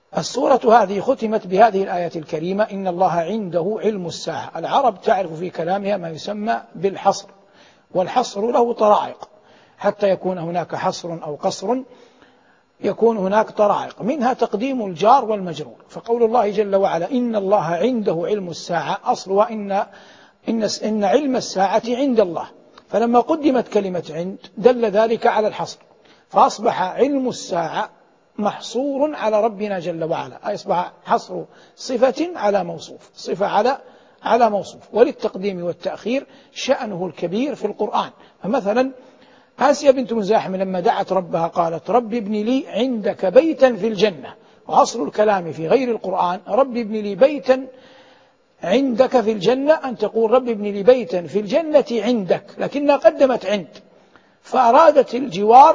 السورة هذه ختمت بهذه الآية الكريمة: إن الله عنده علم الساعة. العرب تعرف في كلامها ما يسمى بالحصر، والحصر له طرائق، حتى يكون هناك حصر أو قصر يكون هناك طرائق، منها تقديم الجار والمجرور. فقول الله جل وعلا إن الله عنده علم الساعة، أصلها إن علم الساعة عند الله، فلما قدمت كلمة عند دل ذلك على الحصر، فأصبح علم الساعة محصور على ربنا جل وعلا، أي أصبح حصر صفة على موصوف، صفة على موصوف. وللتقديم والتأخير شأنه الكبير في القرآن. فمثلا آسيا بنت مزاحم لما دعت ربها قالت: رب ابن لي عندك بيتا في الجنة. وأصل الكلام في غير القرآن: رب ابن لي بيتا عندك في الجنة، أن تقول رب ابن لي بيتا في الجنة عندك، لكنها قدمت عند، فأرادت الجوار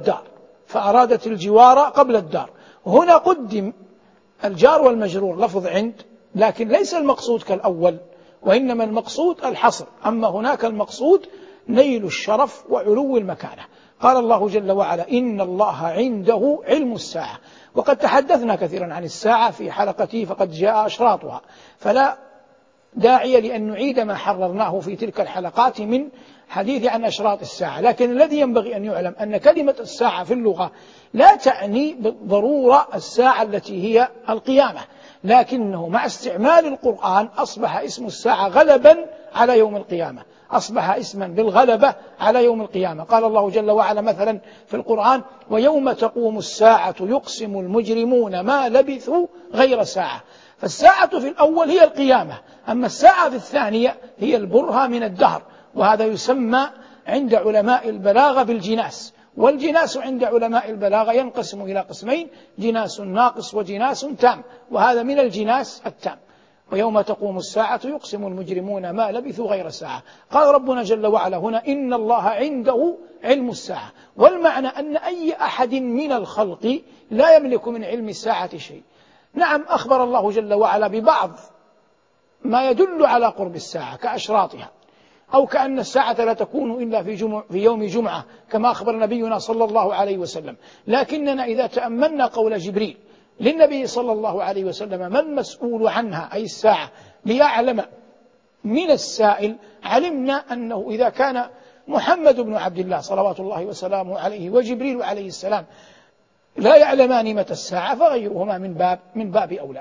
قبل الدار، وهنا قدم الجار والمجرور لفظ عند، لكن ليس المقصود كالأول، وإنما المقصود الحصر. أما هناك المقصود نيل الشرف وعلو المكانة. قال الله جل وعلا: إن الله عنده علم الساعة. وقد تحدثنا كثيرا عن الساعة في حلقتي فقد جاء أشراطها، فلا داعي لأن نعيد ما حررناه في تلك الحلقات من حديث عن أشراط الساعة. لكن الذي ينبغي أن يعلم أن كلمة الساعة في اللغة لا تعني بالضرورة الساعة التي هي القيامة، لكنه مع استعمال القرآن أصبح اسم الساعة غلبا على يوم القيامة، أصبح اسما بالغلبة على يوم القيامة. قال الله جل وعلا مثلا في القرآن: ويوم تقوم الساعة يقسم المجرمون ما لبثوا غير ساعة. فالساعة في الأول هي القيامة، أما الساعة في الثانية هي البرهة من الدهر، وهذا يسمى عند علماء البلاغة بالجناس. والجناس عند علماء البلاغة ينقسم إلى قسمين: جناس ناقص وجناس تام، وهذا من الجناس التام. ويوم تقوم الساعة يقسم المجرمون ما لبثوا غير ساعة. قال ربنا جل وعلا هنا: إن الله عنده علم الساعة، والمعنى أن أي أحد من الخلق لا يملك من علم الساعة شيء. نعم، أخبر الله جل وعلا ببعض ما يدل على قرب الساعة كأشراطها، أو كأن الساعة لا تكون إلا في يوم جمعة كما أخبر نبينا صلى الله عليه وسلم. لكننا إذا تأملنا قول جبريل للنبي صلى الله عليه وسلم: ما المسؤول عنها، أي الساعة، ليعلم من السائل، علمنا أنه إذا كان محمد بن عبد الله صلوات الله وسلامه عليه وجبريل عليه السلام لا يعلمان متى الساعة، فغيرهما من باب أولى.